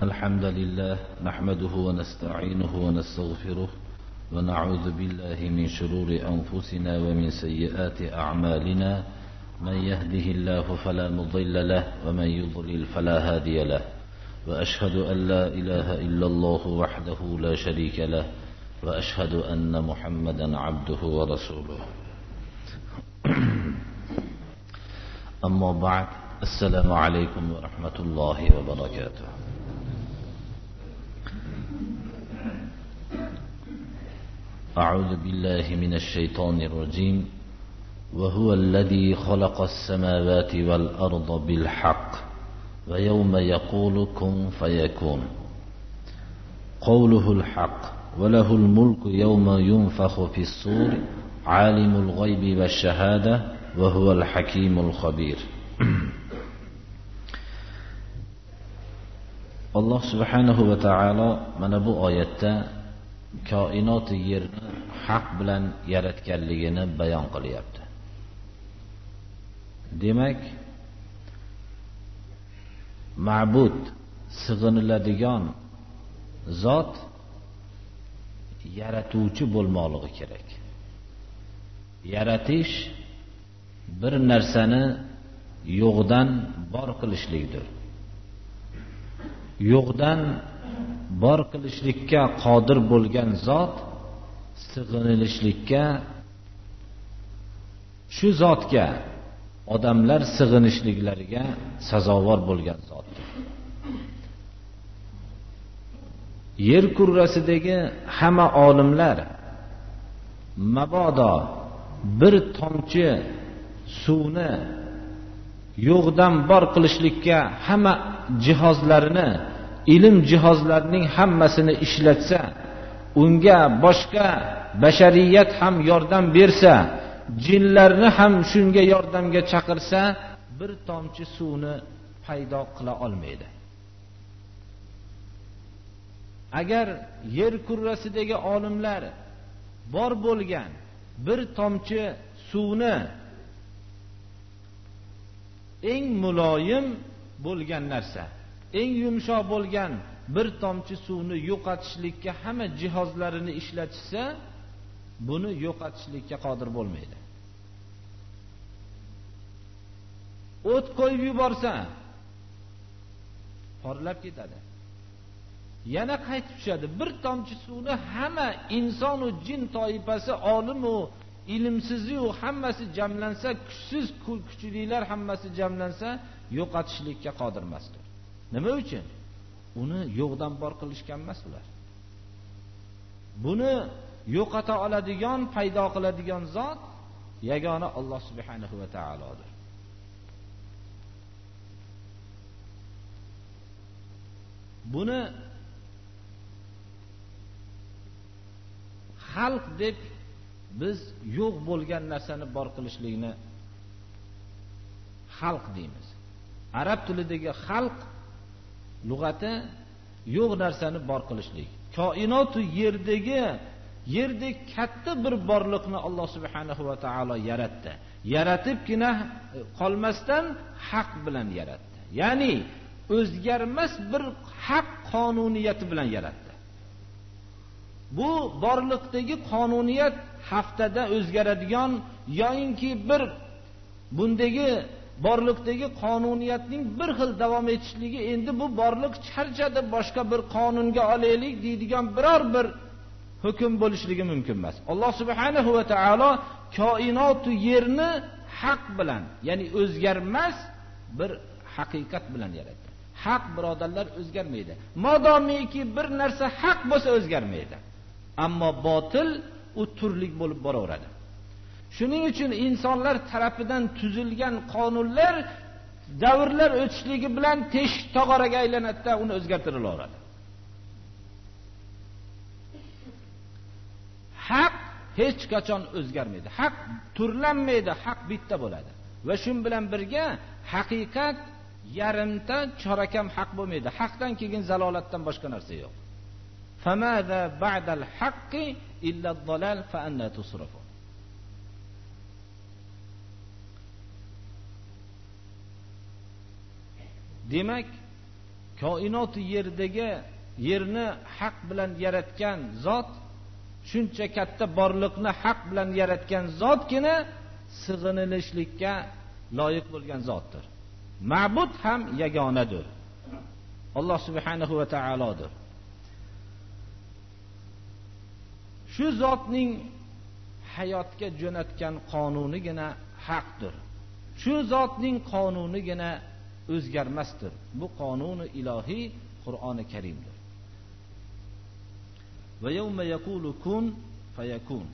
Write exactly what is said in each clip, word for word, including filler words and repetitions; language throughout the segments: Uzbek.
الحمد لله نحمده ونستعينه ونستغفره ونعوذ بالله من شرور أنفسنا ومن سيئات أعمالنا من يهده الله فلا مضل له ومن يضلل فلا هادي له وأشهد أن لا إله إلا الله وحده لا شريك له وأشهد أن محمدا عبده ورسوله أما بعد السلام عليكم ورحمة الله وبركاته. أعوذ بالله من الشيطان الرجيم. وهو الذي خلق السماوات والأرض بالحق ويوم يقول كن فيكون قوله الحق وله الملك يوم ينفخ في الصور عالم الغيب والشهادة وهو الحكيم الخبير. Allah subhanahu va ta'ala mana bu oyatda koinot yerni haq bilan yaratganligini bayon qilyapti. Demak, ma'bud sig'iniladigan zot yaratuvchi bo'lmoqligi kerak. Yaratish bir narsani yo'qdan bor qilishlikdir. Yo'qdan bor qilishlikka qodir bo'lgan zot sig'inilishlikka, shu zotga odamlar sig'inishliklariga sazovor bo'lgan zotdir. Yer kurrasidagi hamma olimlar mabodo bir tomchi suvni yo'qdan bor qilishlikka hamma jihozlarini, ilm jihozlarining hammasini ishlatsa, unga boshqa bashariyat ham yordam bersa, jinlarni ham shunga yordamga chaqirsa, bir tomchi suvni paydo qila olmaydi. Agar yer kurrasidagi olimlar bor bo'lgan bir tomchi suvni eng muloyim bo'lgan narsa, eng yumshoq bo'lgan bir tomchi suvni yo'qotishlikka hamma jihozlarini ishlatsa, buni yo'qotishlikka qodir bo'lmaydi. O't qo'yib yuborsa, porlab ketadi. Yana qaytib tushadi. Bir tomchi suvni hamma inson va jin toifasi, olim va ilmsiz u hammasi jamlansa, kuchsiz kuchlilar hammasi jamlansa, yo'qotishlikka qodir emasdir. Nima uchun? Uni yo'qdan bor qilishgan emas ular. Buni yo'qota oladigan, paydo qiladigan zot yagona Alloh subhanahu va taolodir. Buni xalq deb biz yo'q bo'lgan narsani bor qilishlikni xalq deymiz. Arab tilidagi xalq lug'ati yo'q narsani bor qilishlik. Koinotu yerdagi yerdek katta bir borliqni Alloh subhanahu va taolo yaratdi. Yaratibgina qolmasdan haq bilan yaratdi. Ya'ni o'zgarmas bir haq qonuniyati bilan yaratdi. Bu borliqdagi qonuniyat haftada o'zgaradigan yoinki bir bundagi borliqdagi qonuniyatning bir xil davom etishligi, endi bu borliq charchada boshqa bir qonunga olaylik deydigan biror bir hukm bo'lishligi mumkin emas. Alloh subhanahu va taolo koinotu yerni haq bilan, ya'ni o'zgarmas bir haqiqat bilan yaratdi. Haq birodarlar o'zgarmaydi. Modomiki bir narsa haq bo'lsa o'zgarmaydi. Ammo botil u turlik bo'lib boraveradi. Shuning uchun insonlar tarafidan tuzilgan qonunlar davrlar o'tishligi bilan teshik tog'oraga aylanadi, uni o'zgartirilaveradi. Haq hech qachon o'zgarmaydi. Haq turlanmaydi, haq bitta bo'ladi. Va shun bilan birga haqiqat yarimta chorakam haq bo'lmaydi. Haqdan keyin zalolatdan boshqa narsa yo'q. فَمَاذَا بَعْدَ الْحَقِّ إِلَّا الضَّلَالُ فَأَنَّى تُصْرَفُونَ. Demak, koinot yerdagi yerni haq bilan yaratgan zot, shuncha katta borliqni haq bilan yaratgan zotgina sig'inilishlikka loyiq bo'lgan zotdir. Ma'bud ham yagonadir. Alloh subhanahu va taolodir. Shu zotning hayotga jo'natgan qonunigina haqdir. Shu zotning qonunigina o'zgarmasdir. Bu qonuni ilohiy Qur'oni Karimdir. Va yawma yaqulu kun fayakun.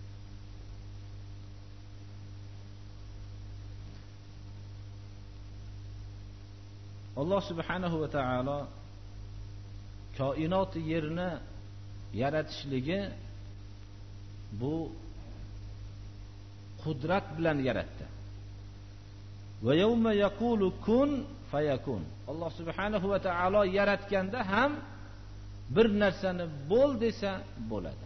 Alloh subhanahu va taolo koinot yerni yaratishligi bu qudrat bilan yaratdi. Va yawma yaqulu kun fayakun. Alloh subhanahu va taolo yaratganda ham bir narsani bo'l desa bo'ladi.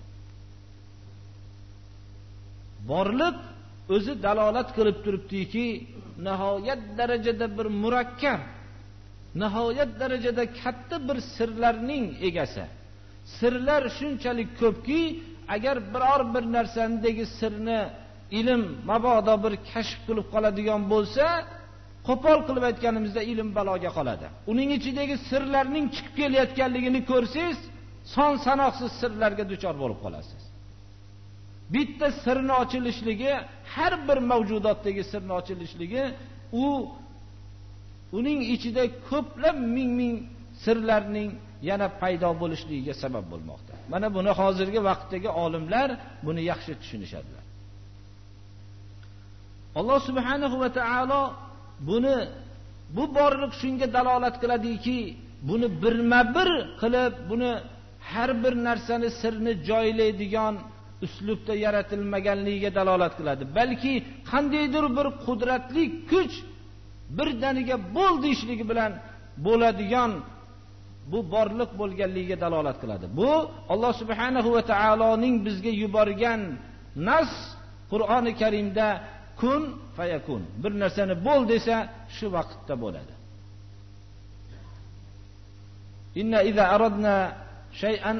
Borliq o'zi dalolat qilib turibdiki, nihoyat darajada bir murakkab, nihoyat darajada katta bir sirlarning egasi. Sirlar shunchalik ko'pki, agar biror bir narsadagi sirni ilm mabodo bir kashf qilib qoladigan bo'lsa, qo'pol qilib aytganimizda ilm baloga qoladi. Uning ichidagi sirlarning chiqib kelayotganligini ko'rsangiz, son sanoqsiz sirlarga duchor bo'lib qolasiz. Bitta sirni ochilishligi, har bir mavjudotdagi sirni ochilishligi, u uning ichida ko'plab ming-ming sirlarning yana paydo bo'lishligiga sabab bo'lmoqda. Mana buni hozirgi vaqtdagi olimlar buni yaxshi tushunishadilar. Alloh subhanahu va taolo buni bu borliq shunga dalolat qiladiki, buni birma-bir qilib, buni har bir narsani sirni joylaydigan uslubda yaratilmaganligiga dalolat qiladi. Balki qandaydir bir qudratli kuch birdaniga bo'l deyishligi bilan bo'ladigan bu borliq bo'lganligiga dalolat qiladi. Bu Alloh subhanahu va taoloning bizga yuborgan nas Qur'oni Karimda kun fayakun. Bir narsani bo'l desa, shu vaqtda bo'ladi. Inna iza aradna shay'an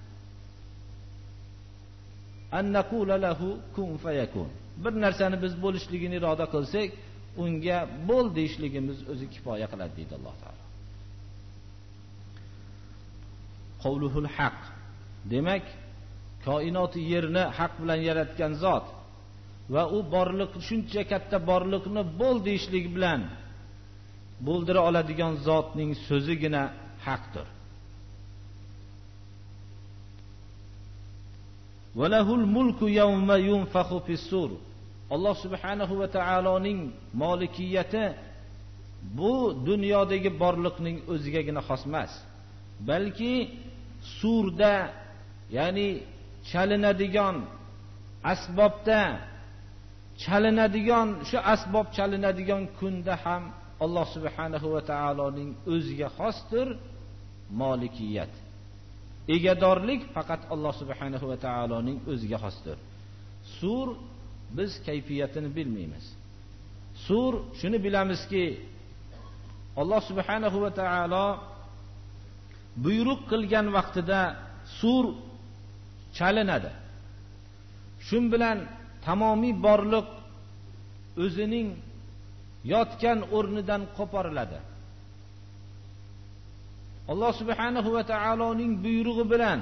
an naqula lahu kun fayakun. Bir narsani biz bo'lishligini iroda qilsak, unga bo'l deyishligimiz o'zi kifoya qiladi deydi Alloh taolo. Qawluhul haq. Demak, koinot yerni haq bilan yaratgan zot va u borliq, shuncha katta borliqni bo'l deyishlik bilan bo'ldira oladigan zotning so'zigina haqdir. Valahul mulku yawma yunfakhu fis-sur. Alloh subhanahu va taoloning molikiyati bu dunyodagi borliqning o'zigagina xos emas, balki surda, ya'ni chalinadigan asbobda chalinadigan, shu asbob chalinadigan kunda ham Alloh subhanahu va taoloning o'ziga xosdir molikiyat. Egadorlik faqat Alloh subhanahu va taoloning o'ziga xosdir. Sur biz kayfiyatini bilmaymiz. Sur shuni bilamizki, Alloh subhanahu va taolo buyruq qilgan vaqtida sur chalinadi. Shun bilan tamomiy borliq o'zining yotgan o'rnidan qo'poriladi. Alloh subhanahu va taoloning buyrug'i bilan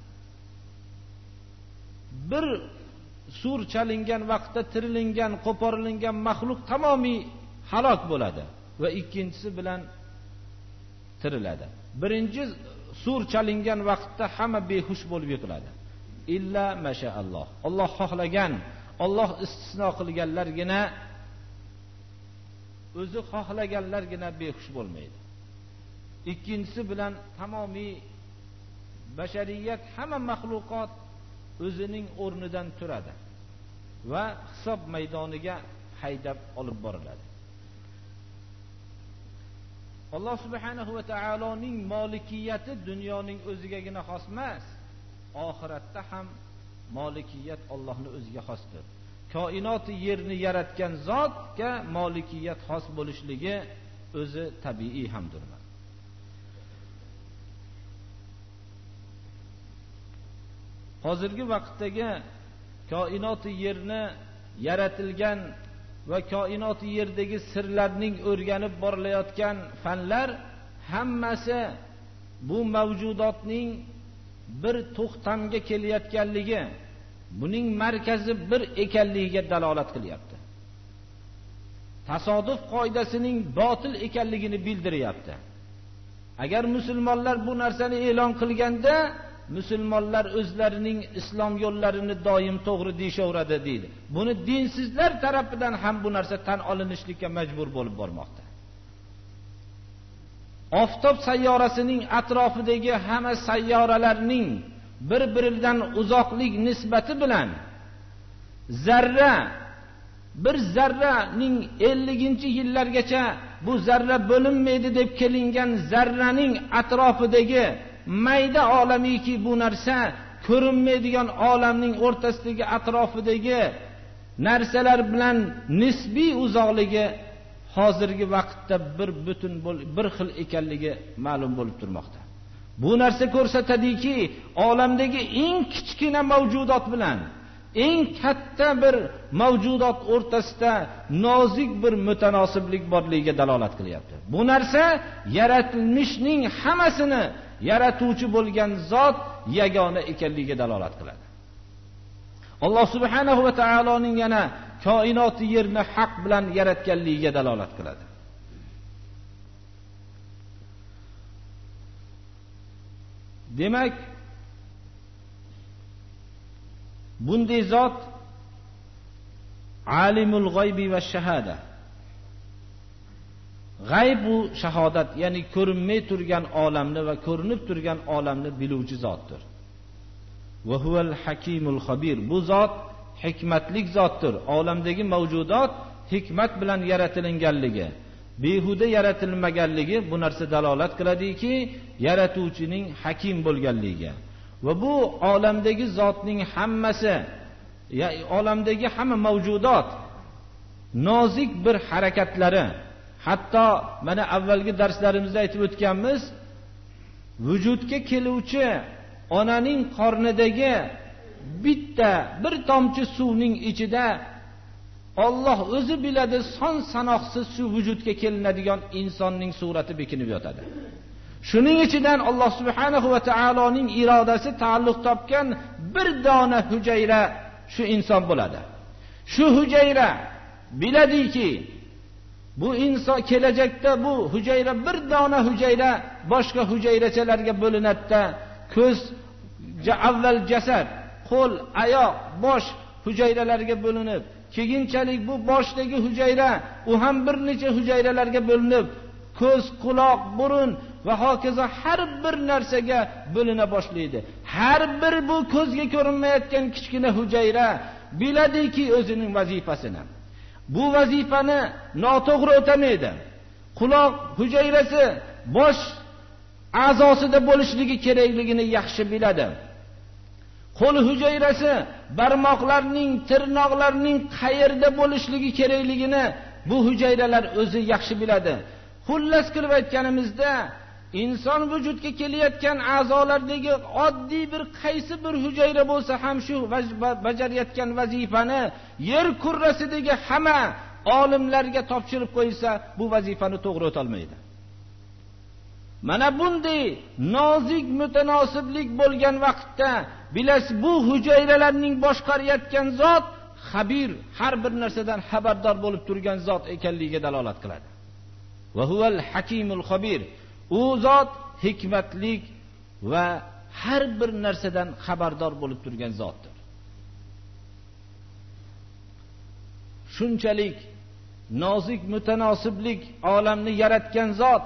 bir sur chalingan vaqtda tirilingan, qo'porilingan maxluq tamomiy halok bo'ladi va ikkinchisi bilan tiriladi. Birinchi sur chalingan vaqtda hamma behush bo'lib yiqiladi. Illa mashaalloh. Alloh xohlagan, Alloh istisno qilganlargina, o'zi xohlaganlargina behush bo'lmaydi. Ikkinchisi bilan tamomiy bashariyat, hamma maxluqot o'zining o'rnidan turadi va hisob maydoniga haydab olib boriladi. Alloh subhanahu va taoloning molikiyati dunyoning o'zigagina xos emas, oxiratda ham molikiyat Allohning o'ziga xosdir. Koinot yerni yaratgan zotga molikiyat xos bo'lishligi o'zi tabiiy hamdir. hozirgi vaqtdagi koinoti yerni yaratilgan va koinoti yerdagi sirlarning o'rganib borilayotgan fanlar hammasi bu mavjudotning bir to'xtamga kelayotganligi, buning markazi bir ekanligiga dalolat qilyapti. Tasodif qoidasining botil ekanligini bildiryapti. Agar musulmonlar bu narsani e'lon qilganda, musulmonlar o'zlarining islom yo'llarini doim to'g'ri deyishaveradi deydi. Buni dinsizlar tarafidan ham bu narsa tan olinishlikka majbur bo'lib bormoqda. Oftob sayyorasining atrofidagi hamma sayyoralarning bir-biridan uzoqlik nisbati bilan zarra bir zarraning ellinchi yillargacha bu zarra bo'linmaydi deb kelingan zarraning atrofidagi mayda olamiki bu narsa ko'rinmaydigan olamning o'rtasidagi atrofidagi narsalar bilan nisbiy uzoqligi hozirgi vaqtda bir butun bir xil ekanligi ma'lum bo'lib turmoqda. Bu narsa ko'rsatadiki, olamdagi eng kichkina mavjudot bilan eng katta bir mavjudot o'rtasida nozik bir mutanosiblik borligiga dalolat qilyapti. Bu narsa yaratilmishning hammasini yaratuvchi bo'lgan zot yagona ekanligiga dalolat qiladi. Alloh subhanahu va taoloning yana koinoti yerni haq bilan yaratganligiga dalolat qiladi. Demak, bunday zot alimul g'aybi va shahada. G'ayb bu shahodat, ya'ni ko'rinmay turgan olamni va ko'rinib turgan olamni biluvchi zotdir. Va huval hakimul xabir. Bu zot hikmatli zotdir. Olamdagi mavjudot hikmat bilan yaratilinganligi, behuda yaratilmaganligi bu narsa dalolat qiladiki, yaratuvchining hakim bo'lganligiga. Va bu olamdagi zotning hammasi, ya olamdagi hamma mavjudot nozik bir harakatlari, hatto mana avvalgi darslarimizda aytib o'tganmiz, vujudga keluvchi onaning qornidagi bitta bir tomchi suvning ichida Alloh o'zi biladi son sanoqsiz shu vujudga kelinadigan insonning surati bekinib yotadi. Shuning ichidan Alloh subhanahu va taoloning irodasi ta'alluq topgan bir dona hujayra shu inson bo'ladi. Shu hujayra biladiki, bu inson kelajakda bu hujayra bir dona hujayra boshqa hujayrachalarga bo'linadi. Ko'z, avval jasad, qo'l, oyoq, bosh hujayralarga bo'linib, keyinchalik bu boshdagi hujayra u ham bir necha hujayralarga bo'linib, ko'z, quloq, burun va hokazo har bir narsaga bo'lina boshlaydi. Har bir bu ko'zga ko'rinmayotgan kichkina hujayra biladiki o'zining vazifasini. Bu vazifani noto'g'ri o'tamaydi. Quloq hujayrasi bosh a'zosida bo'lishligi kerakligini yaxshi biladi. Qo'l hujayrasi barmoqlarning, tirnoqlarning qayerda bo'lishligi kerakligini bu hujayralar o'zi yaxshi biladi. Xullas qilib aytganimizda, inson vujudga kelayotgan a'zolardagi oddiy bir qaysi bir hujayra bo'lsa ham shu bajarayotgan vazifani yer kurrasidagi hamma olimlarga topshirib qo'ysa, bu vazifani to'g'ri o'tolmaydi. Mana bunday nozik mutanosiblik bo'lgan vaqtda bilasiz, bu hujayralarning boshqarayotgan zot xabir, har bir narsadan xabardor bo'lib turgan zot ekanligiga dalolat qiladi. Va huval hakimul xabir. U zot hikmatlik va har bir narsadan xabardor bo'lib turgan zotdir. Shunchalik nozik mutanosiblik olamni yaratgan zot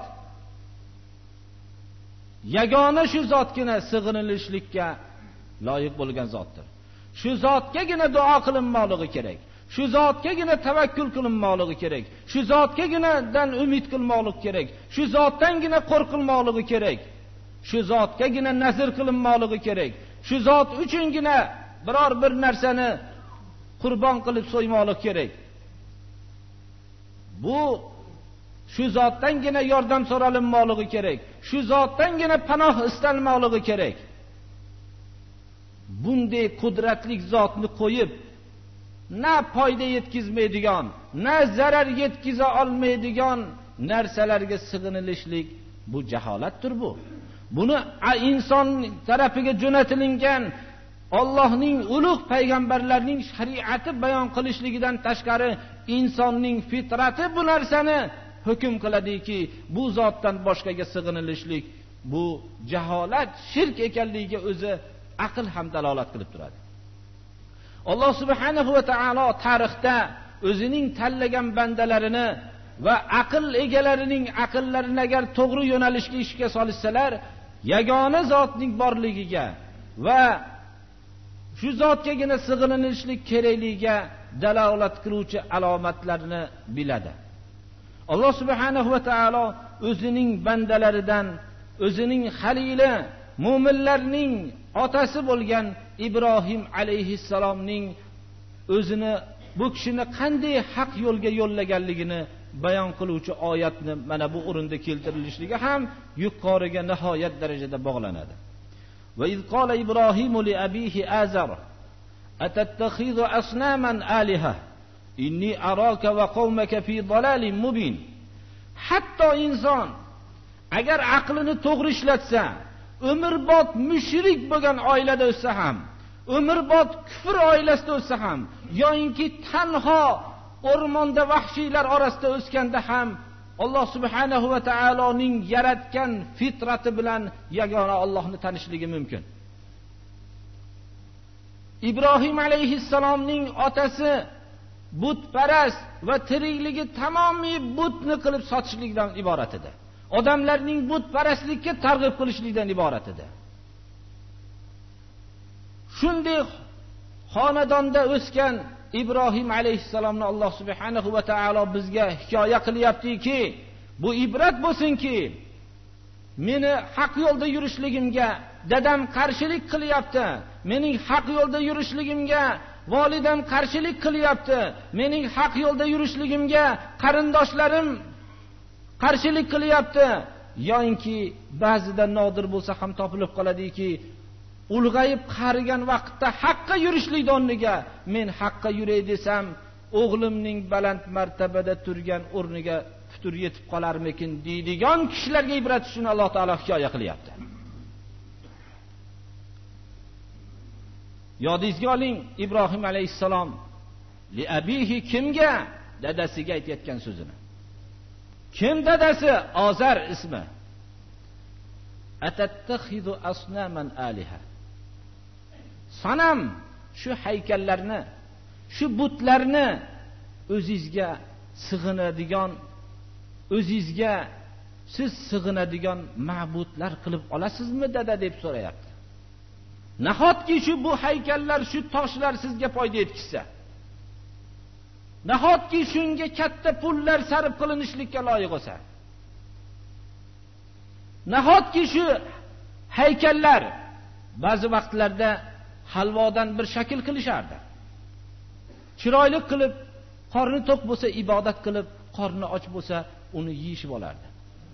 yagona shu zotgina sig'inilishlikka loyiq bo'lgan zotdir. Shu zotgagina duo qilinmoqligi kerak. Shu zotgagina tavakkul qilinmoqligi kerak. Shu zotgaginadan umid qilmoqlik kerak. Shu zotdangina qo'rqilmoqligi kerak. Shu zotgagina nazr qilinmoqligi kerak. Shu zot uchungina biror bir narsani qurbon qilib so'ymoqlik kerak. Bu shu zotdangina yordam so'ralinmoqligi kerak. Shu zotdangina panoh istalmoqligi kerak. bunday qudratli zotni qo'yib, na foyda yetkazmaydigan, na zarar yetkiza olmaydigan narsalarga sig'inilishlik bu jaholatdir bu. Buni inson tarafiga jo'natilingan Allohning ulug' payg'ambarlarning shariati bayon qilishligidan tashqari insonning fitrati bu narsani hukm qiladiki, bu zotdan boshqaga sig'inilishlik bu jaholat, shirk ekanligiga o'zi aql ham dalolat qilib turadi. Alloh subhanahu va taolo tarixda o'zining tanlagan bandalarini va aql egalarining aqllarini agar to'g'ri yo'nalishga ishga solishsalar, yagona zotning borligiga va shu zotgagina sig'inilishlik kerakligiga dalolat qiluvchi alomatlarni biladi. Alloh subhanahu va taolo o'zining bandalaridan, o'zining xalili, mu'minlarning otasi bo'lgan Ibrohim alayhissalomning o'zini bu kishini qanday haq yo'lga yo'llaganligini bayon qiluvchi oyatni mana bu o'rinda keltirilishligi ham yuqoriga nihoyat darajada bog'lanadi. Va iz qala Ibrohimu li abihi Azar atattakhidhu asnaman aliha inni araka va qawmaka fi dalalin mubin. Hatto inson agar aqlini to'g'ri ishlatsa, umrbod mushrik bo'lgan oilada o'ssa ham, umrbod kufr oilasida o'ssa ham, yoinki tanho o'rmonda vahshiylar orasida o'sganda ham Alloh subhanahu va taoloning yaratgan fitrati bilan yagona Allohni tanishligi mumkin. Ibrohim alayhissalomning otasi butparast va tirikligi tamomiy butni qilib sotishlikdan iborat edi. Odamlarning butparastlikka targ'ib qilishlikdan iborat edi. Shunday xonadonda o'sgan Ibrohim alayhissalomni Alloh subhanahu va taolo bizga hikoya qilyaptiki, bu ibrat bo'lsinki, meni haq yo'lda yurishligimga dadam qarshilik qilyapti, mening haq yo'lda yurishligimga volidam qarshilik qilyapti, mening haq yo'lda yurishligimga qarindoshlarim qarshilik qilyapti, yoinki ba'zida nodir bo'lsa ham topilib qoladiki, ulg'ayib qarigan vaqtda haqqa yurishlik o'rniga men haqqa yuray desam, o'g'limning baland martabada turgan o'rniga putur yetib qolarmikin deydigan kishilarga ibrat uchun Alloh taolo hikoya qilyapti. Yodingizga oling, Ibrohim alayhissalom li abihi kimga? Dadasiga aytayotgan so'zini. Kim dadasi? Azar ismi. Atattakhidhu asnaman aliha. Sanam, shu haykallarni, shu butlarni o'zingizga sig'inadigan, o'zingizga siz sig'inadigan ma'budlar qilib olasizmi dada deb so'rayapti. Nahotki shu bu haykallar, shu toshlar sizga foyda yetkazsa, nahotki shunga katta pullar sarf qilinishlikka loyiq bo'lsa, nahotki shu haykallar ba'zi vaqtlarda halvodan bir shakl qilishardi. Chiroyli qilib, qorni to'q bo'lsa ibodat qilib, qorni och bo'lsa uni yeyishib olardi.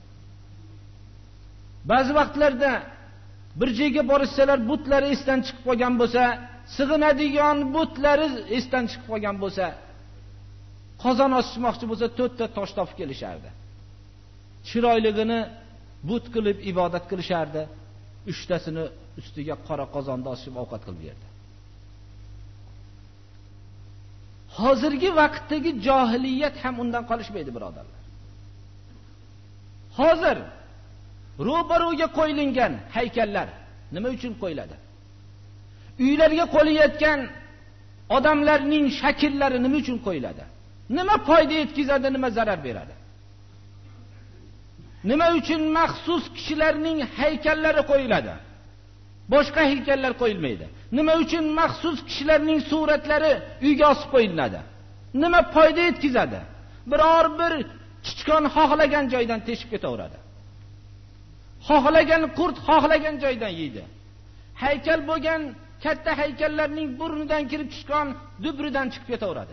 Ba'zi vaqtlarda bir joyga borishsalar butlari esdan chiqib qolgan bo'lsa, sig'inadigan butlari esdan chiqib qolgan bo'lsa, qozon ochmoqchi bo'lsa to'rtta tosh topib kelishardi. Chiroyligini but qilib ibodat qilishardi. Uchtasini ustiga qora qozonda osib ovqat qilib berdi. Hozirgi vaqtdagi johiliyat ham undan qolishmaydi, birodarlar. Hozir ro'baro'ga qo'yilgan haykallar nima uchun qo'yiladi? Uylarga qo'yilayotgan odamlarning shakllari nima uchun qo'yiladi? Nima foyda yetkazadi, nima zarar beradi? Nima uchun maxsus kishilarning haykallari qo'yiladi? Boshqa haykallar qo'yilmaydi. Nima uchun maxsus kishilarning suratlari uyga osib qo'yiladi? Nima foyda yetkazadi? Biror bir chichqon xohlagan joydan teshib ketaveradi. Xohlagan qurt xohlagan joydan yeydi. Haykal bo'lgan katta haykallarning burnidan kirib chiqqan dubridan chiqib ketaveradi.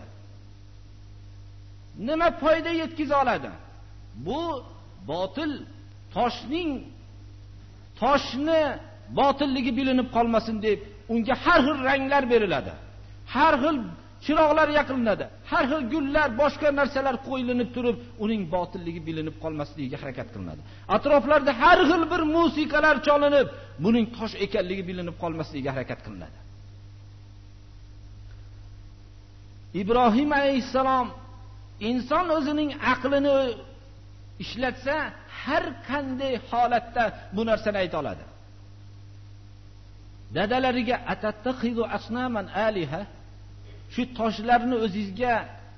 Nima foyda yetkiza oladi? Bu botil, toshning toshni botilligi bilinib qolmasin deb unga har xil ranglar beriladi. Har xil chiroqlar yoqiladi. Har xil gullar, boshqa narsalar qo'yilinib turib, uning botilligi bilinib qolmasligiga harakat qilinadi. Atroflarda har xil bir musiqalar cholinib, buning tosh ekanligi bilinib qolmasligiga harakat qilinadi. Ibrohim alayhisalom inson o'zining aqlini ishlatsa, har qanday holatda bu narsani ayta oladi. Dadalariga atattaxidu asnaman aliha, shu toshlarni o'zingizga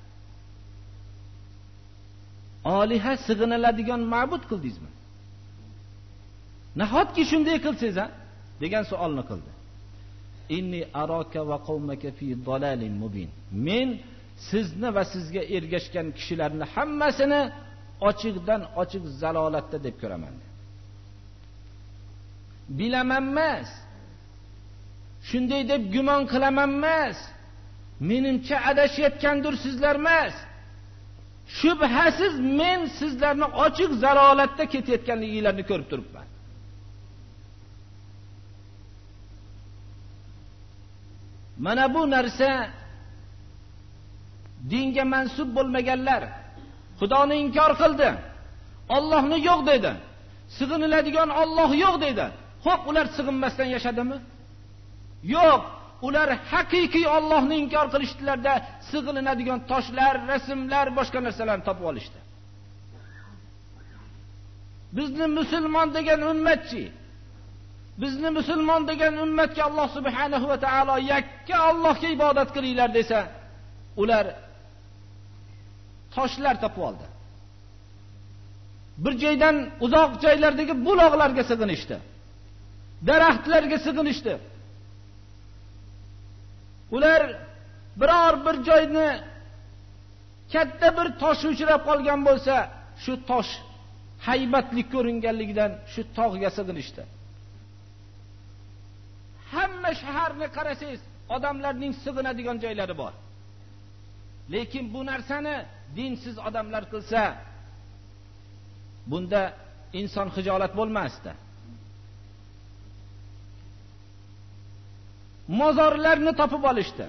oliha sig'iniladigan ma'bud qildingizmi? Nahotki shunday qilsangiz, ha? degan savolni qildi. Inni araka va qawmaka fi dalalin mubin. Men sizni va sizga ergashgan kishilarni hammasini ochiqdan ochiq zalolatda deb ko'raman. Bilaman emas. Shunday deb gumon qilaman emas. Menimcha adashayotgandir sizlar emas. Shubhasiz men sizlarni ochiq zalolatda ketayotganligingizni ko'rib turibman. Mana bu narsa dinga mansub bo'lmaganlar Xudoni inkor qildi. Allohni yo'q dedi. Sig'iniladigan Alloh yo'q dedi. Xo'p, ular sig'inmasdan yashadimi? Yo'q. Ular haqiqiy Allohni inkor qilishdilarda sig'ilinadigan toshlar, rasmlar, boshqa narsalarni topib olishdi. Bizni musulmon degan ummatchi, bizni musulmon degan ummatga Alloh subhanahu va taolo yakka Allohga ibodat qilinglar desa, ular toshlar topib oldi. Bir joydan uzoq joylardagi buloqlarga sig'inishdi. Daraxtlarga sig'inishdi. Ular biror bir joyni katta bir tosh uchrab qolgan bo'lsa, shu tosh haybatli ko'ringanligidan shu tog'ga sig'inishdi. Hamma shaharni qarasangiz, odamlarning sig'inadigan joylari bor. Lekin bu narsani dinsiz odamlar qilsa, bunda inson xijolat bo'lmasdi. Mozorlarni topib olishdi.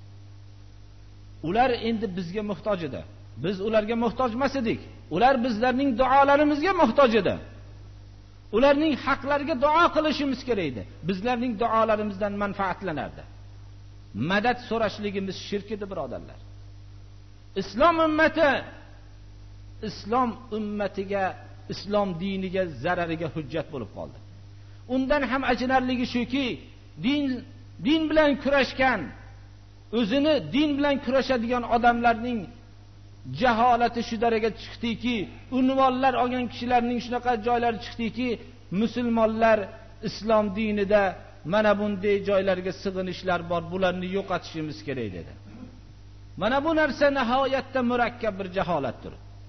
Ular endi bizga muhtoj edi. Biz ularga muhtoj emas edik. Ular bizlarning duolarimizga muhtoj edi. Ularning haqlariga duo qilishimiz kerak edi. Bizlarning duolarimizdan manfaatlanardi. Madad so'rashligimiz shirk edi, birodarlar. Islom ummati islom ummatiga, islom diniga zarariga hujjat bo'lib qoldi. Undan ham achinarligi shuki, din din bilan kurashgan, o'zini din bilan kurashadigan odamlarning jaholati shu darajaga chiqdiki, unvonlar olgan kishilarning shunaqa joylari chiqdiki, musulmonlar islom dinida mana bunday joylarga sig'inishlar bor, bularni yo'qotishimiz kerak dedi. Mana bu narsa nihoyatda murakkab bir jaholatdir.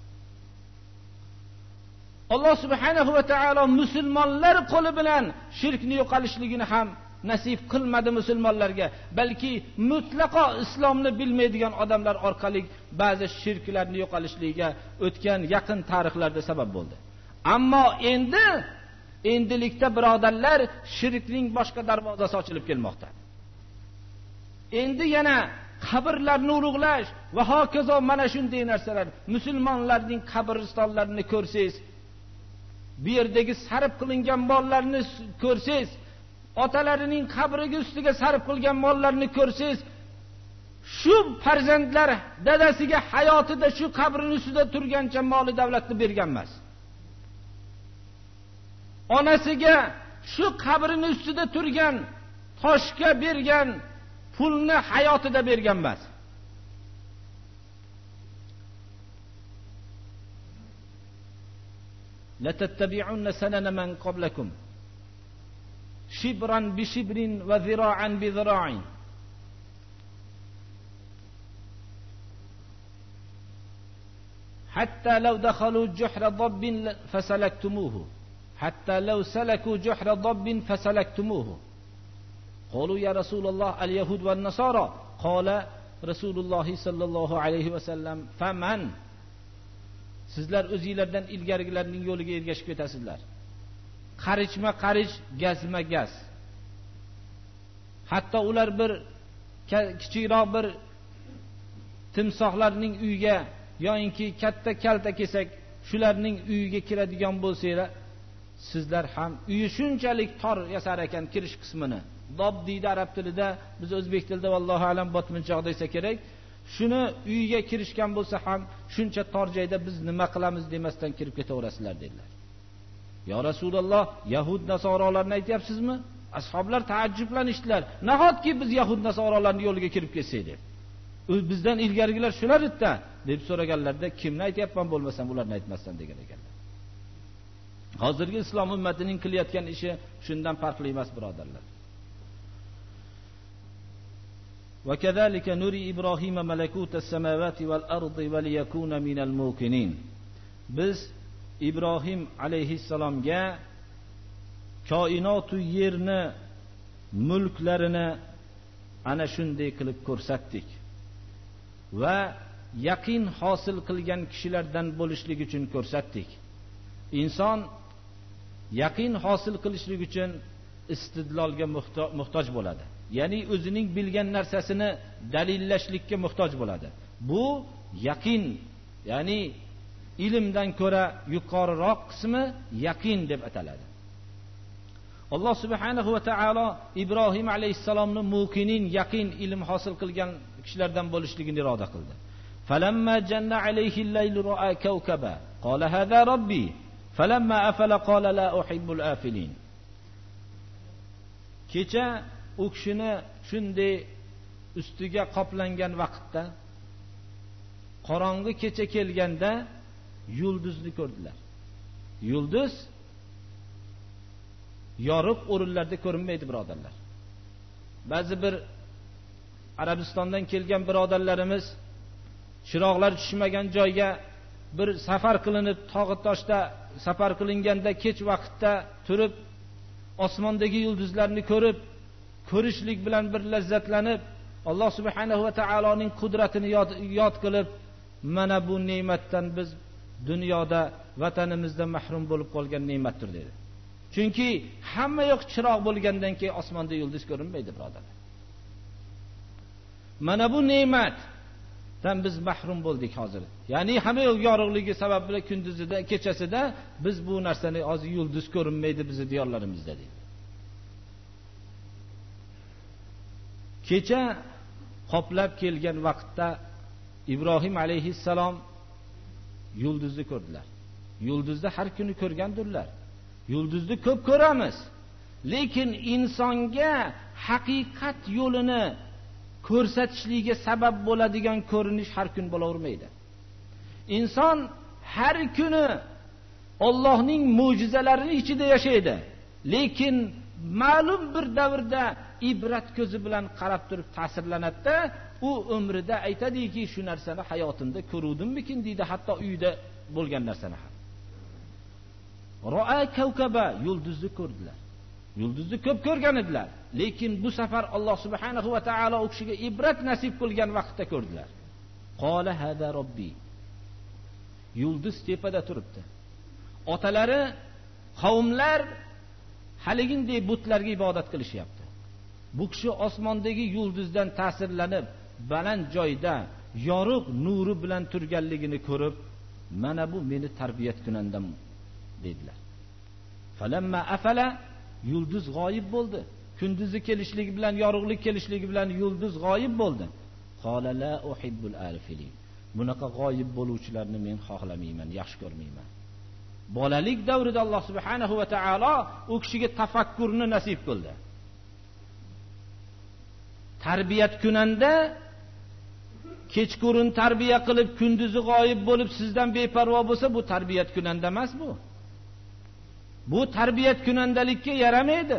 Alloh subhanahu va taolo musulmonlar qo'li bilan shirkni yo'qolishligini ham nasib qilmadi musulmonlarga, balki mutlaqo islomni bilmaydigan odamlar orqali ba'zi shirklarni yo'qolishligiga o'tgan yaqin tarixlarda sabab bo'ldi. Ammo endi endilikda birodarlar, shirkning boshqa darvozasi ochilib kelmoqda. Endi yana qabrlarni ulug'lash va hokazo mana shunday narsalar, musulmonlarning qabristonlarini ko'rsangiz, bu yerdagi sarf qilingan mollarni ko'rsangiz, otalarining qabriga ustiga sarf qilgan mollarni ko'rsangiz, shu farzandlar dadasiga hayotida shu qabrining ustida turgancha moli davlatni bergan emas. Onasiga shu qabrining ustida turgan toshga bergan pulni hayotida bergan emas. La tattabi'unna sanana man qablakum shibran bi shibrin va zira'an bi zira'in. Hatta law dakhalu juhra dabbin fasalaktumuhu. Hatta law salaku juhra dabbin fasalaktumuhu. Qalu ya Rasulullah al-yahud va an-nasara. Qala Rasulullah sallallohu alayhi va sallam faman. Sizlar o'zingizlardan ilgarigilarning yo'liga ergashib ketasizlar. Qarichma qarich, gazma gaz. Hatto ular bir kichikroq bir timsohlarning uyiga yoki katta kalta kesak shularning uyiga kiradigan bo'lsanglar, sizlar ham uyi shunchalik tor yasar ekan kirish qismini. Dob deydi arab tilida, biz o'zbek tilida vallohu alam botminchoq desa kerak. Shuni uyiga kirishgan bo'lsa ham shuncha tor joyda biz nima qilamiz demasdan kirib ketaverasizlar dedilar. Ya Rasululloh, Yahud nasoralarni aytyapsizmi? Ashoblar taajjublanishdilar. Nahotki biz Yahud nasoralarning yo'liga kirib ketsak deb. Bizdan ilgarigilar shular edi deb so'raganlarda, kimni aytyapman bo'lmasam ularni aytmasdan degan ekanlar. Hozirgi islom ummatining qilayotgan ishi shundan farqli emas, birodarlar. وكذلك نري إبراهيم ملكوت السماوات والأرض وليكون من الموقنين. Biz Ibrohim alayhissalomga koinot va yerni mulklarini ana shunday qilib ko'rsatdik va yaqin hosil qilgan kishilardan bo'lishlik uchun ko'rsatdik. Inson yaqin hosil qilishlik uchun istidlolga muhtoj bo'ladi. Ya'ni o'zining bilgan narsasini dalillashlikka muhtoj bo'ladi. Bu yaqin, ya'ni ilmdan ko'ra yuqoriroq qismi yaqin deb ataladi. Alloh subhanahu va taolo Ibrohim alayhissalomni muqinin, yaqin ilm hosil qilgan kishilardan bo'lishligini iroda qildi. Falamma janna alayhi al-layl ra'a kawkaba qala hadha robbi falamma afala qala la uhibbul afilin. Kecha u kishini shunday ustiga qoplangan vaqtda, qorong'i kecha kelganda yulduzni ko'rdilar. Yulduz yorug' o'rinlarda ko'rinmaydi, birodarlar. Ba'zi bir Arabistondan kelgan birodarlarimiz chiroqlar tushmagan joyga bir safar qilinib, tog'i toshda safar qilinganda kech vaqtda turib, osmondagi yulduzlarni ko'rib, ko'rishlik bilan bir lazzatlanib, Alloh subhanahu va taoloning qudratini yod, yod qilib, mana bu ne'matdan biz dunyoda vatanimizda mahrum bo'lib qolgan ne'matdir dedi. Chunki hamma yoq chiroq bo'lgandan keyin osmonda yulduz ko'rinmaydi, birodarlar. Mana bu ne'matdan biz mahrum bo'ldik hozir. Ya'ni hamma yoq yorug'ligi sababli kunduzida, kechasida biz bu narsani hozir yulduz ko'rinmaydi bizning diyorlarimizda dedi. Kecha qoplab kelgan vaqtda Ibrohim alayhissalom yulduzni ko'rdilar. Yulduzni har kuni ko'rgandirlar. Yulduzni ko'p ko'ramiz. Lekin insonga haqiqat yo'lini ko'rsatishligiga sabab bo'ladigan ko'rinish har kun bo'lavermaydi. Inson har kuni Allohning mo'jizalarining ichida yashaydi. Lekin ma'lum bir davrda ibrat ko'zi bilan qarab turib ta'sirlanadi-da, u umrida aytadiki, shu narsani hayotimda ko'ruvdimmikin deydi, hatto uyda bo'lgan narsani ham. Ro'a kawkaba, yulduzni ko'rdilar. Yulduzni ko'p ko'rgan edilar, lekin bu safar Alloh subhanahu va taolo u kishiga ibrat nasib qilgan vaqtda ko'rdilar. Qala hada robbi. Yulduz tepada turibdi. Otalari, qavmlar haliginday butlarga ibodat qilishyapti. Bu kishi osmondagi yulduzdan ta'sirlanib, baland joyda yorug' nuri bilan turganligini ko'rib, mana bu meni tarbiyat kunandam dedilar. Falamma afala, yulduz g'oyib bo'ldi. Kunduzi kelishligi bilan, yorug'lik kelishligi bilan yulduz g'oyib bo'ldi. Qala la uhibbul afilin. Bunaqa g'oyib bo'luvchilarni men xohlamayman, yaxshi ko'rmayman. Bolalik davrida Alloh subhanahu va taolo u kishiga tafakkurni nasib qildi. Tarbiyat kunanda kechqurun tarbiya qilib, kunduzi g'oyib bo'lib sizdan beparvo bo'lsa, bu tarbiyat kunanda emas bu. Bu tarbiyat kunandalikka yaramaydi.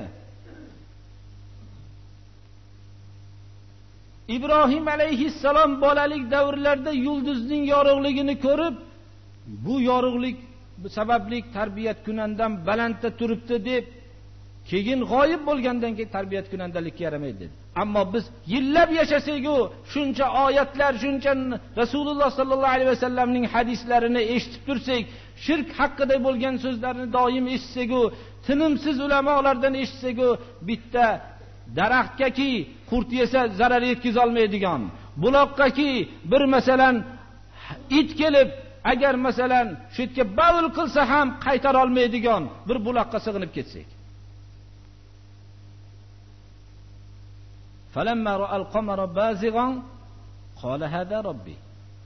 Ibrohim alayhissalom bolalik davrlarida yulduzning yorug'ligini ko'rib, bu yorug'lik sababli tarbiyat kunandan balandda turibdi deb, keyin g'oyib bo'lgandan keyin tarbiyat kunandalikka yaramaydi dedi. Ammo biz yillab yashasak-ku, shuncha oyatlar, shuncha Rasululloh sallallohu alayhi vasallamning hadislarini eshitib tursak, shirk haqida bo'lgan so'zlarni doim eshitsak-ku, tinimsiz ulamolardan eshitsak-ku, bitta daraxtgaki qurt yesa zarar yetkiza olmaydigan, buloqqaki bir masalan it kelib agar masalan shu yerga bavul qilsa ham qaytara olmaydigan bir buloqqa sig'inib ketsak. Falamma ra'al qamara bazighan qala hada robbi.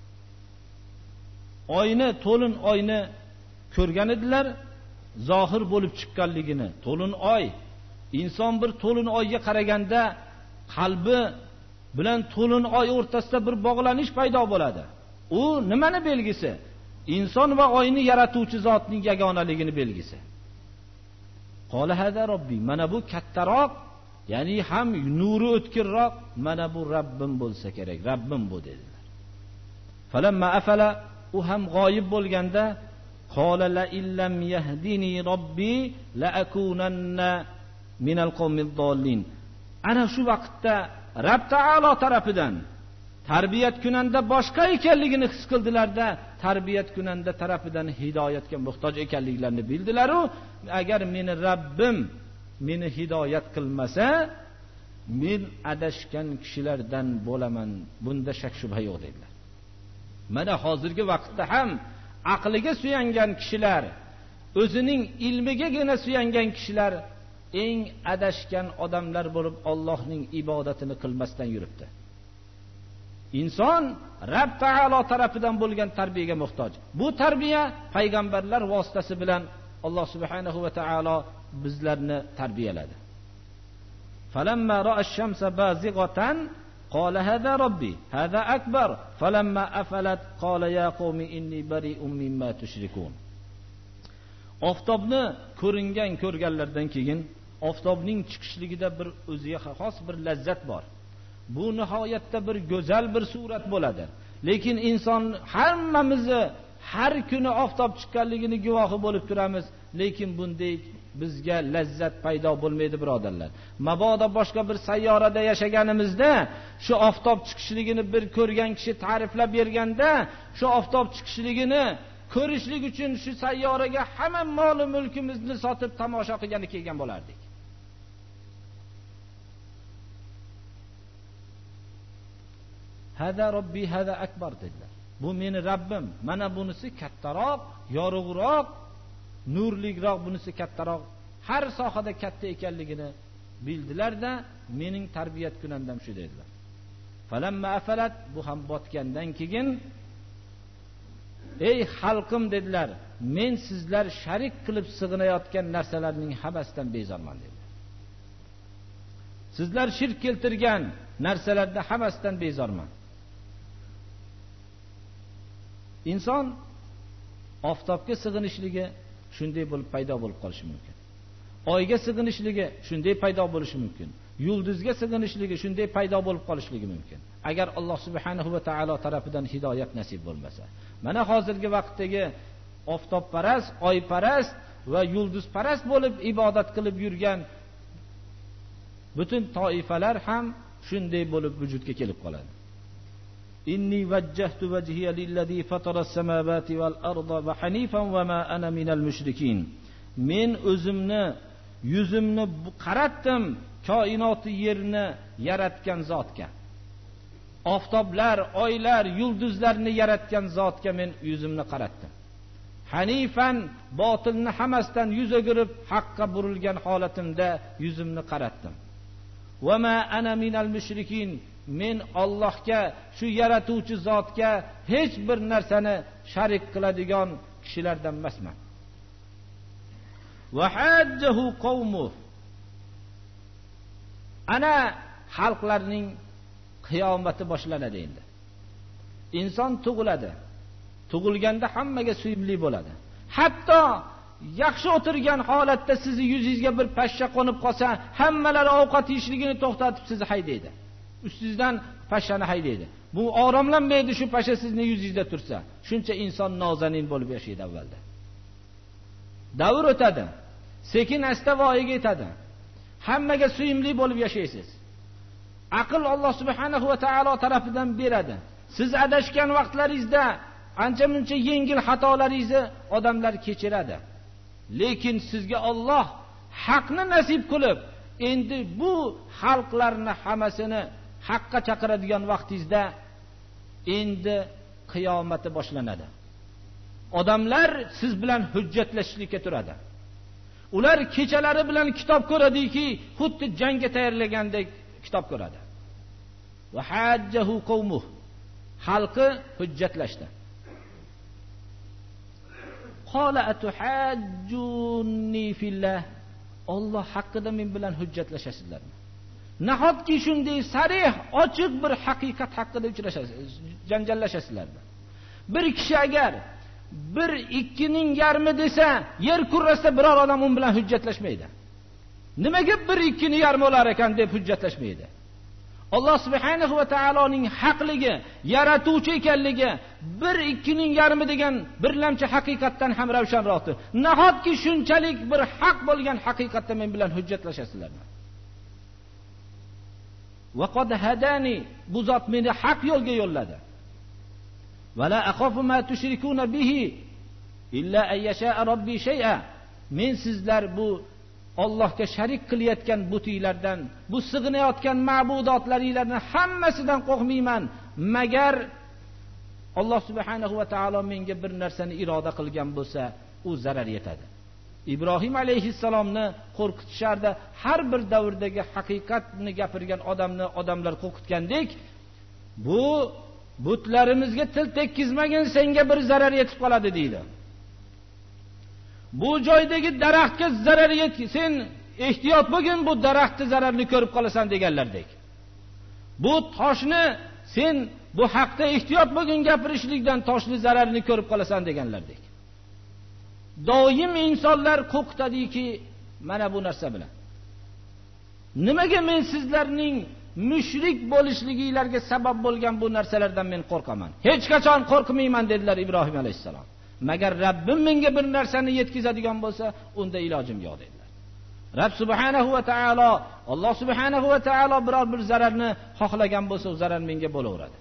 Oyni, to'lin oyni ko'rgan edilar, zohir bo'lib chiqqanligini. To'lin oy, inson bir to'lin oyga qaraganda qalbi bilan to'lin oy o'rtasida bir bog'lanish paydo bo'ladi. U nimani belgisi? Inson va oyni yaratuvchi zotning yagonaligini belgisi. Qala hada robbi, mana bu kattaroq, ya'ni ham nuri o'tkirroq, mana bu Rabbim bo'lsa kerak, Rabbim bu dedilar. Falamma afala, u ham g'oyib bo'lganda qala la illam yahdini robbi la akunanna minal qawmid dollin. Ana shu vaqtda Rabb taolo tarafidan tarbiyat kunanda boshqa ekanligini his qildilarda, tarbiyat kunanda tarafidan hidoyatga muhtoj ekanliklarini bildilar. U agar meni Rabbim meni hidoyat qilmasa, men adashgan kishilardan bo'laman. Bunda shak shubha yo'q dedilar. Mana hozirgi vaqtda ham aqliga suyangan kishilar, o'zining ilmigagina suyangan kishilar eng adashgan odamlar bo'lib Allohning ibodatini qilmasdan yuribdi. Inson Rabb taolo tarafidan bo'lgan tarbiyaga muhtoj. Bu tarbiya payg'ambarlar vositasi bilan Alloh subhanahu va taolo bizlarni tarbiyaladi. Falamma ra'a ash-shamsa bazighatan qala hada robbi hada akbar falamma afalat qala ya qawmi inni bari'un mimma tushrikun. Oftobni ko'ringan ko'rganlardan keyin oftobning chiqishligida bir o'ziga xos bir lazzat bor. Bu nihoyatda bir go'zal bir surat bo'ladi. Lekin inson hammamizni har kuni oftob chiqqanligini guvohi bo'lib turamiz, lekin bunday bizga lazzat paydo bo'lmaydi birodarlar. Mabodo boshqa bir sayyorada yashaganimizda shu oftob chiqishligini bir ko'rgan kishi ta'riflab berganda, shu oftob chiqishligini ko'rishlik uchun shu sayyoraga hamma mol mulkimizni sotib tomosha qilgani kelgan bo'lardik. Hada robbi hada akbar dedilar. Bu meni Rabbim, mana bunisi kattaroq, yorug'roq, nurliroq, bunisi kattaroq, har sohada katta ekanligini bildilarda, mening tarbiyat kunandam shu dedilar. Falamma afalat, bu ham botgandan keyin ey xalqim dedilar, men sizlar sharik qilib sig'inayotgan narsalarning hammasidan bezorman dedilar. Sizlar shirk keltirgan narsalarda hammasidan bezorman. Inson oftobga sig'inishligi shunday bo'lib paydo bo'lib qolishi mumkin. Oyga sig'inishligi shunday paydo bo'lishi mumkin. Yulduzga sig'inishligi shunday paydo bo'lib qolishligi mumkin. Agar Alloh subhanahu va taolo tarafidan hidoyat nasib bo'lmasa. Mana hozirgi vaqtdagi oftobparast, oyparast va yulduzparast bo'lib ibodat qilib yurgan butun toifalar ham shunday bo'lib vujudga kelib qoladi. Inni wajjahtu wajhiya lillazi fatara as-samawati wal arda wa hanifan wa ma ana minal mushrikin. Men o'zimni, yuzimni qaratdim koinoti yerni yaratgan zotga. Oftoblar, oylar, yulduzlarni yaratgan zotga men yuzimni qaratdim. Hanifan, botilni hammasidan yuz o'girib haqqa burilgan holatimda yuzimni qaratdim. Va ma ana minal mushrikin. Men Allohga, shu yaratuvchi zotga hech bir narsani sharik qiladigan kishilardan emasman. Va hajjahu qawmu. Ana xalqlarning qiyomati boshlanadi endi. Inson tug'iladi. Tug'ilganda hammaga suyimli bo'ladi. Hatto yaxshi o'tirgan holatda sizni yuzingizga bir pashsha qo'nib qolsa, hammalar ovqat yeyishligini to'xtatib sizni haydaydi. Ustingizdan pashshani haydaydi. Bu oromlanmaydi shu pashsha sizning yuzingizda tursa. Shuncha inson nozanin bo'lib yashaydi avvalda. Davr o'tadi. Sekin asta voyaga yetadi. Hammaga suyimli bo'lib yashaysiz. Aql Alloh subhanahu va taolo tarafidan beradi. Siz adashgan vaqtlaringizda ancha-muncha yengil xatolaringizni odamlar kechiradi. Lekin sizga Alloh haqni nasib qilib, endi bu xalqlarni hammasini haqqa chaqiradigan vaqtingizda endi qiyomati boshlanadi. Odamlar siz bilan hujjatlashishlikka turadi. Ular kechalari bilan kitob ko'radiki, xuddi jangga tayyorlagandek kitob ko'radi. Va hajjahu qawmuh, xalqi hujjatlashdi. Qala atuhajjunni fillah, Alloh haqqida men bilan hujjatlashasizlarmi? Nahotki shunday sarih, ochiq bir haqiqat haqida uchrashasiz, janjallashasizlarmi? Bir kishi agar bir ikkining yarmi desa, yer kurrasida biror odam un bilan hujjatlashmaydi. Nimaga bir ikkini yarmi olar ekan deb hujjatlashmaydi. Alloh subhanahu va taoloning haqligi, yaratuvchi ekanligi bir ikkining yarmi degan birlamchi haqiqatdan ham ravshanroqdir. Nahotki shunchalik bir haq bo'lgan haqiqatda men bilan hujjatlashasizlarmi? Va qad hadani, bu zot meni haq yo'lga yo'lladi. Va la akhafu ma tushrikuna bihi illa ay yasha robbi shay'a. Men sizlar bu Allohga sharik qilayotgan butinglardan, bu sig'inayotgan ma'budotlaringlarning hammasidan qo'rqmayman, magar Alloh subhanahu va taolo menga bir narsani iroda qilgan bo'lsa, u zarar yetadi. Ibrohim alayhissalomni qo'rqitishardi. Har bir davrdagi haqiqatni gapirgan odamni odamlar qo'rqitgandek, bu butlarimizga til tekkizmagin, senga bir zarar yetib qoladi deydi. Bu joydagi daraxtga zarar yetki, sen ehtiyot bo'lgin, bu daraxtni zararni ko'rib qolasan deganlardek. Bu toshni sen bu haqda ehtiyot bo'lgin, gapirishlikdan toshni zararni ko'rib qolasan deganlardek. Doim insonlar qo'rqitadiki, mana bu narsa bilan. Nimaga men sizlarning mushrik bo'lishliginglarga sabab bo'lgan bu narsalardan men qo'rqaman? Hech qachon qo'rqmayman dedilar Ibrohim alayhissalom. Magar Rabbim menga bir narsani yetkazadigan bo'lsa, unda ilojim yo'q dedilar. Rabb subhanahu va taolo, Alloh subhanahu va taolo biror bir zararni xohlagan bo'lsa, o zarar menga bo'laveradi.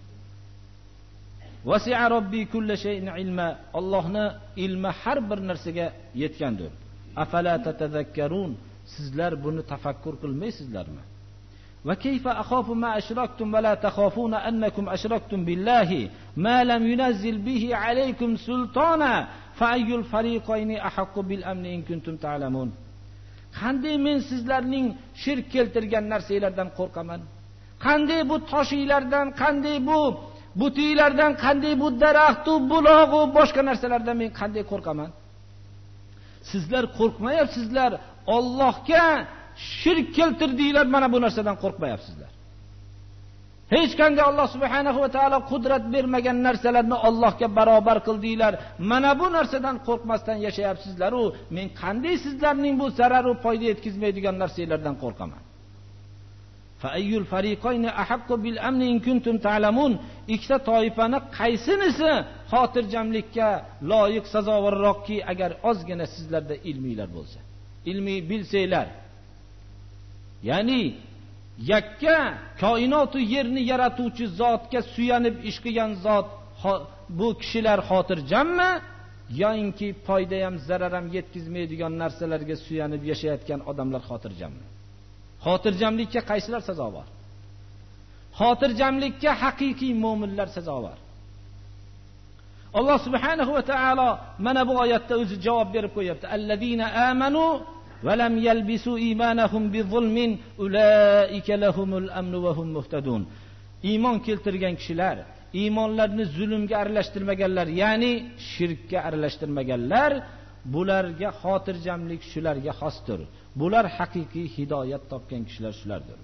Wasi'a robbi kulli shay'in ilma. Allohning ilmi har bir narsaga yetgandir. Afala tatazakkarun. Sizlar buni tafakkur qilmaysizlarmi? Va kayfa akhafu ma ashraktum va la takhafuna annakum ashraktum billahi ma lam yunazzil bihi alaykum sultana fa ayyul fariqayni ahaqqu bil amni in kuntum ta'lamun. Qanday men sizlarning shirk keltirgan narsalardan qo'rqaman? Qanday bu toshiylardan, qanday bu butiylardan, qanday bu daraxt, buloq va boshqa narsalardan men qanday qo'rqaman? Sizlar qo'rqmayapsizlar. Allohga shirk keltirdinglar, mana bu narsadan qo'rqmayapsizlar. Hech qanday Alloh subhanahu va taolo qudrat bermagan narsalarni Allohga barobar qildinglar. Mana bu narsadan qo'rqmasdan yashayapsizlar. U men qanday sizlarning bu zarar va foyda yetkazmaydigan narsalardan qo'rqaman? Fa ayyul fariqayni ahaqqu bil amni in kuntum ta'lamun. Ikkita toifani qaysinisi xotirjamlikka loyiq sazovarroqki, agar ozgina sizlarda ilmiylar bo'lsa. Ilmiy bilsanglar. Ya'ni yakka koinotu yerni yaratuvchi zotga suyanib ish qilgan zot bu kishilar xotirjammi, yoinki foyda ham zarar ham yetkazmaydigan narsalarga suyanib yashayotgan odamlar xotirjammi? Xotirjamlikka qaysilar sazovor? Xotirjamlikka haqiqiy mu'minlar sazovor. Alloh subhanahu va taolo mana bu oyatda o'zi javob berib qo'yapti. Allazina amanu va lam yalbisu imanahum bizulmin ulaika lahumul amnu va hum muhtadun. Iymon keltirgan kishilar, iymonlarni zulmga aralashtirmaganlar, ya'ni shirkka aralashtirmaganlar, bularga xotirjamlik shularga xosdir. Bular haqiqiy hidoyat topgan kishilar shulardir.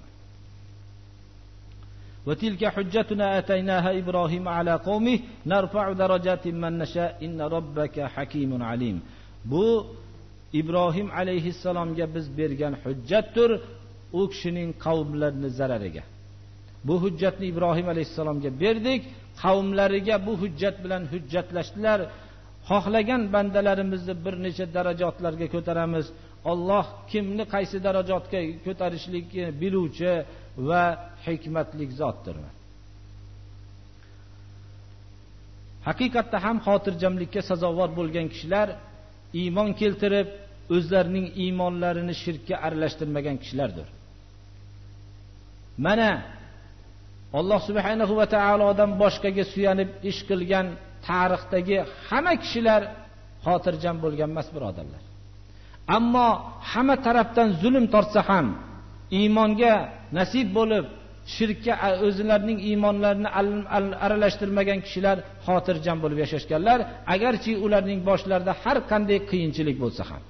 Va tilka hujjatuna ataynaha Ibrohim ala qawmihi narfa'u darajatin man nasha inna robbaka hakimun alim. Bu Ibrohim alayhissalomga biz bergan hujjatdir, u kishining qavmlarining zarariga. Bu hujjatni Ibrohim alayhissalomga berdik, qavmlariga bu hujjat bilan hujjatlashdilar. Xohlagan bandalarimizni bir necha darajatlarga ko'taramiz. Alloh kimni qaysi darajatga ko'tarishlikni biluvchi va hikmatli zotdir. Haqiqatda ham xotirjamlikka sazovor bo'lgan kishilar iymon keltirib, o'zlarining iymonlarini shirkka aralashtirmagan kishilardir. Mana Alloh subhanahu va taolodan boshqaga suyanib ish qilgan tarixdagi hamma kishilar xotirjam bo'lgan emas, birodarlar. Ammo hamma tarafdan zulm tortsa ham iymonga nasib bo'lib shirkka o'zlarining iymonlarini aralashtirmagan kishilar xotirjam bo'lib yashashganlar, agarchi ularning boshlarida har qanday qiyinchilik bo'lsa ham.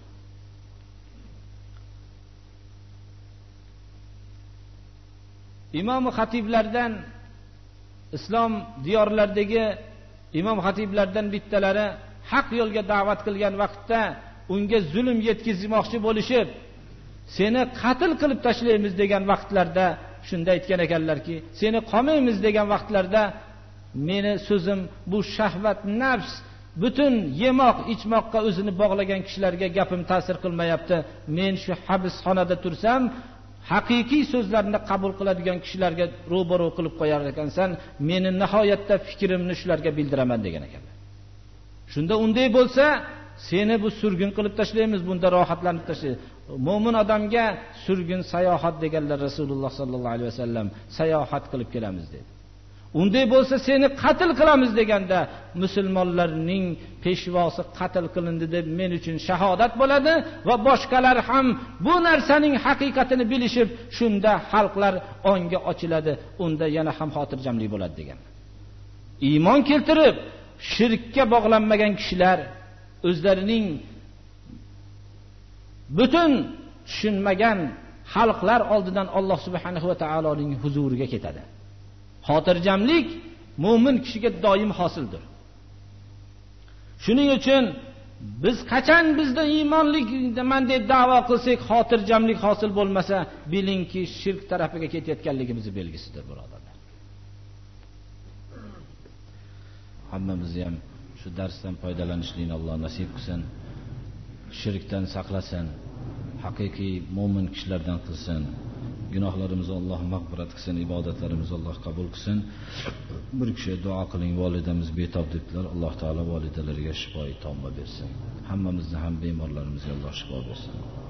Imom xatiblardan, islom diyorlaridagi imom xatiblardan bittalari haq yo'lga da'vat qilgan vaqtda unga zulm yetkazmoqchi bo'lishib, seni qatl qilib tashlaymiz degan vaqtlarda shunda aytgan ekanlarki, seni qolmaymiz degan vaqtlarda meni so'zim bu shahvat, nafs, butun yemoq, ichmoqqa o'zini bog'lagan kishilarga gapim ta'sir qilmayapti. Men shu habsxonada tursam, haqiqiy so'zlarni qabul qiladigan kishilarga ro'baro qilib qo'yar ekansan, meni nihoyatda fikrimni shularga bildiraman degan ekanlar. Shunda unday bo'lsa, seni bu surgun qilib tashlaymiz, bunda rohatlanib tashlaymiz. Mo'min odamga surgun sayohat deganlar Rasululloh sallallohu alayhi vasallam, sayohat qilib kelamiz dedi. Unday bo'lsa seni qatl qilamiz deganda, musulmonlarning peshvosi qatl qilindi deb men uchun shahodat bo'ladi va boshqalar ham bu narsaning haqiqatini bilishib, shunda xalqlar onga ochiladi, unda yana ham xotirjamlik bo'ladi degan. Iymon keltirib shirkka bog'lanmagan kishilar o'zlarining butun tushunmagan xalqlar oldidan Alloh subhanahu va taoloning huzuriga ketadi. Xotirjamlik mu'min kishiga doim hosildir. Shuning uchun biz qachon bizda iymonlik man deb da'vo qilsak, xotirjamlik hosil bo'lmasa, bilingki shirk tarafiga ketayotganligimizni belgisidir, birodarlar. Hammamizni ham shu darsdan foydalanishlikni Alloh nasib qilsin. Shirkdan saqlasin. Haqiqiy mu'min kishilardan qilsin. Gunohlarimizni Alloh mag'firat qilsin, ibodatlarimizni Alloh qabul qilsin. Bir kishi duo qiling, volidamiz betob debdilar. Alloh taolo volidalariga shifoi tomma bersin. Hammamizni ham bemorlarimizga Alloh shifo bersin.